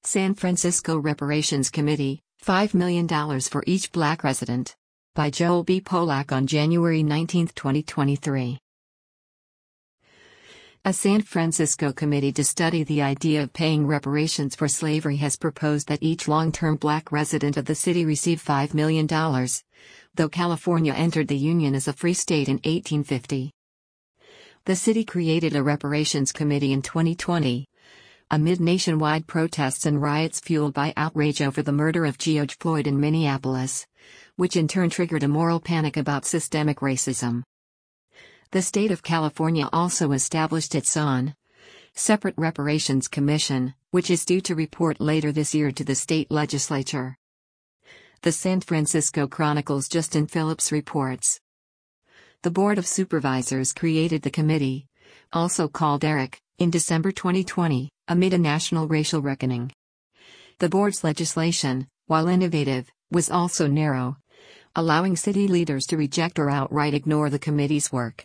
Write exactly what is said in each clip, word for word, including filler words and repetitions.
San Francisco Reparations Committee, five million dollars for each black resident. By Joel B. Polak on January nineteenth, twenty twenty-three. A San Francisco committee to study the idea of paying reparations for slavery has proposed that each long-term black resident of the city receive five million dollars, though California entered the Union as a free state in eighteen fifty. The city created a reparations committee in twenty twenty, amid nationwide protests and riots fueled by outrage over the murder of George Floyd in Minneapolis, which in turn triggered a moral panic about systemic racism. The state of California also established its own separate reparations commission, which is due to report later this year to the state legislature. The San Francisco Chronicle's Justin Phillips reports. The Board of Supervisors created the committee, also called E R I C, in December twenty twenty, amid a national racial reckoning. The board's legislation, while innovative, was also narrow, allowing city leaders to reject or outright ignore the committee's work.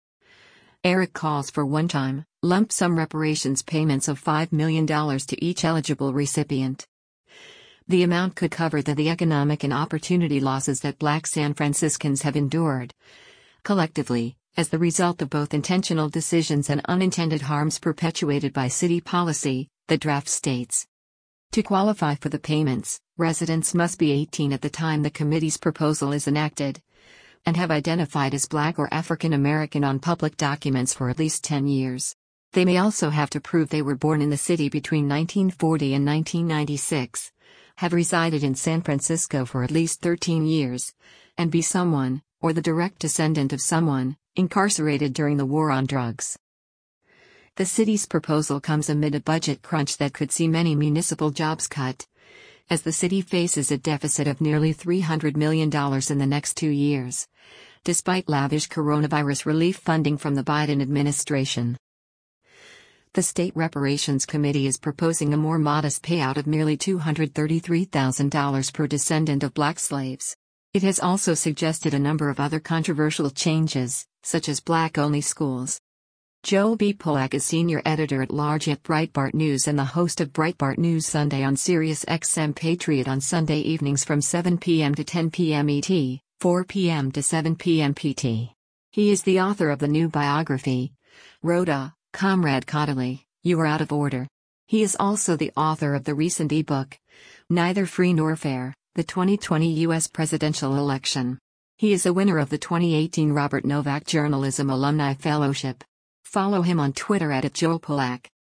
E R I C calls for one-time, lump sum reparations payments of five million dollars to each eligible recipient. The amount could cover the, the economic and opportunity losses that black San Franciscans have endured, collectively, as the result of both intentional decisions and unintended harms perpetuated by city policy, the draft states. To qualify for the payments, residents must be eighteen at the time the committee's proposal is enacted, and have identified as Black or African American on public documents for at least ten years. They may also have to prove they were born in the city between nineteen forty and nineteen ninety-six, have resided in San Francisco for at least thirteen years, and be someone, or the direct descendant of someone, incarcerated during the war on drugs. The city's proposal comes amid a budget crunch that could see many municipal jobs cut, as the city faces a deficit of nearly three hundred million dollars in the next two years, despite lavish coronavirus relief funding from the Biden administration. The State Reparations Committee is proposing a more modest payout of merely two hundred thirty-three thousand dollars per descendant of black slaves. It has also suggested a number of other controversial changes, such as black-only schools. Joel B. Polak is senior editor-at-large at Breitbart News and the host of Breitbart News Sunday on Sirius X M Patriot on Sunday evenings from seven p m to ten p m E T, four p m to seven p m P T. He is the author of the new biography, Rhoda, Comrade Caudill, You Are Out of Order. He is also the author of the recent e-book, Neither Free Nor Fair, the twenty twenty U S Presidential Election. He is a winner of the twenty eighteen Robert Novak Journalism Alumni Fellowship. Follow him on Twitter at, at Joel Polak.